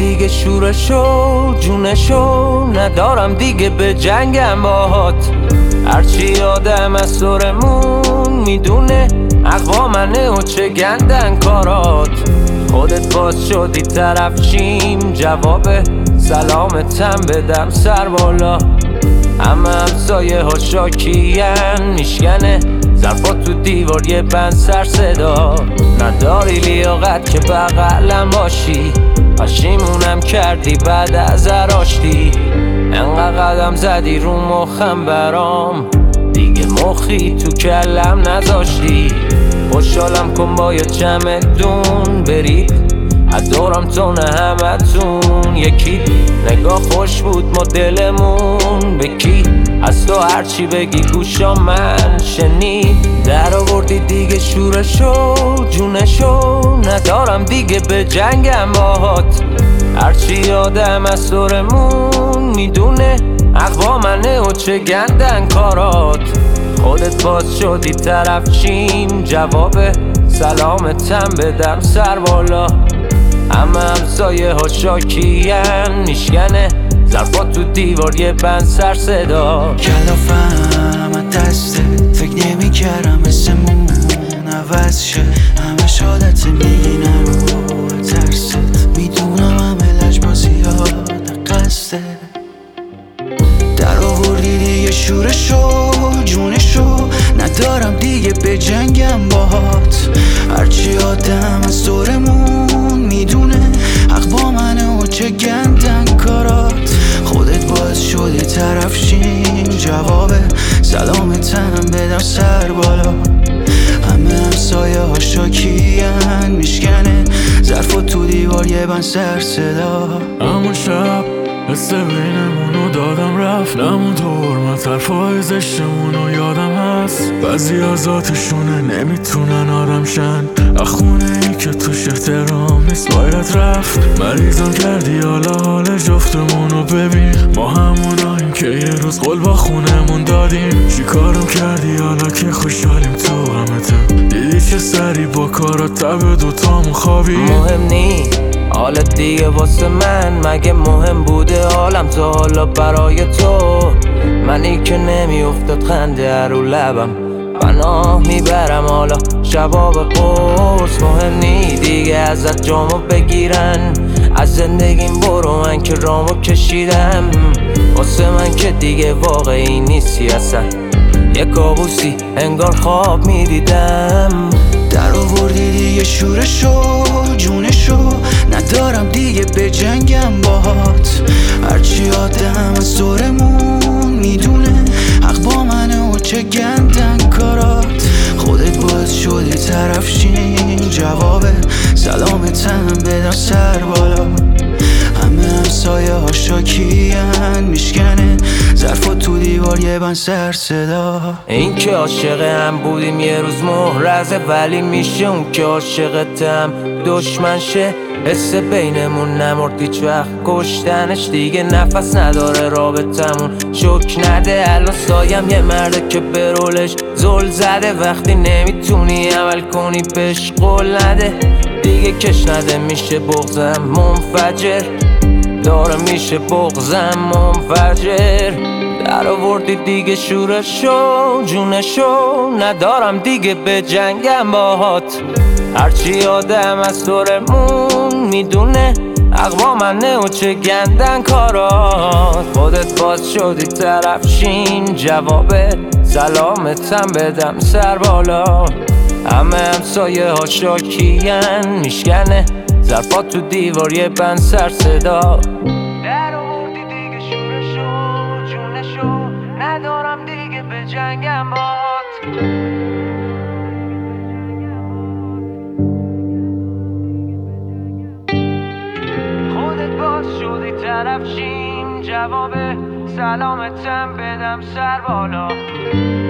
دیگه شورشو جونشو ندارم دیگه به جنگم باهات. هرچی آدم از سرمون میدونه اقوامنه و چه گندن کارات. خودت باز شدی طرف چیم جواب سلامتم بدم سر بالا. همه همسایه ها شاکین میشکنه ظرفات تو دیوار یه بند سر صدا. نداری لیاقت که بغلم باشی پشیمونم کردی بعد از آشتی. انقدر قدم زدی رو مخم برام دیگه مخی تو کلم نذاشتی. خوشحالم کن با یه چمدون برید ادارم تو نه همتون یکی. نگاه خوش بود ما دلمون بکی از تو هرچی بگی گوشا من شنید. در آوردی دیگه شورشو جونشو ندارم دیگه به جنگم باهات. هرچی آدم از سرمون میدونه اقوامنه و چه گندن کارات. خودت باز شدی طرف چیم جواب سلامتم بدم سر بالا. همه همسایه ها شاکین میشکنه ظرفات تو دیوار یه بند سر صدا. کلافم از دستت فکر نمی کردم اسمون عوض شه. همه شادت میگی نرو ترست میدونم همه لجبازیات قصده. در آوردی دیگه شورشو جونشو ندارم دیگه به جنگم باهات. هرچی آدم از دورمون میدونه حق با منه و چه گندن کارات. خودت باز شدی طرف شین جواب سلامتم بدم سر بالا. همه همسایه ها شاکین میشکنه ظرفات تو دیوار یه بند سر صدا. همون شب حس بینمونو دادم رفت نمون دور من طرفای زشتمونو یادم هست. بعضی از ذاتشونه نمیتونن آدم شن اخونه ای که توش احترام نیست باید رفت. مریضم کردی حالا حال جفتمونو ببین ما هموناییم که یه روز قول با خونمون دادیم. چی کارم کردی حالا که خوشحالیم تو غمتم دیدی چه سری با کارات تب دوتامون خوابی. مهم نی حالت دیگه واسه من مگه مهم بوده حالم تا حالا برای تو. منی که نمیافتاد خنده رو لبم پناه میبرم حالا شباب قرص. مهم نی دیگه ازت جامو بگیرن از زندگیم برو من که رامو کشیدم. واسه من که دیگه واقعی نیستی اصلا یه کابوسی انگار خواب میدیدم. در آوردی دیگه شورشو جونشو ندارم دیگه به جنگم باهات. هرچی آدم از دورمون میدونه حق با منه و چه گندن کارات. خودت باز شدی طرف شین جواب سلامتم بدم سر بالا. همه همسایه ها شاکین میشکنه ظرفات تو دیوار یه بند سر صدا. این که عاشق هم بودیم یه روز محرزه ولی میشه اون که عاشقتم دشمن شه. حس بینمون نمرد هیچ وقت کشتنش دیگه نفس نداره رابطمون شک نده. الان سایم یه مرده که به رولش زل زده وقتی نمیتونی عمل کنی بهش قول نده. دیگه کش نده میشه بغضم منفجر داره میشه بغضم منفجر. در آوردی دیگه شورشو جونشو ندارم دیگه به جنگم باهات. هرچی آدم از دورمون میدونه اقوامنه و چه گندن کارات. خودت باز شدی طرف شین جواب سلامتم بدم سر بالا. همه همسایه ها شاکین میشکنه ظرفات تو دیوار یه بند سر صدا. در آوردی دیگه شورشو جونشو ندارم دیگه به جنگم باهات. خودت باز شدی طرف شیم جواب سلامتم بدم سر بالا.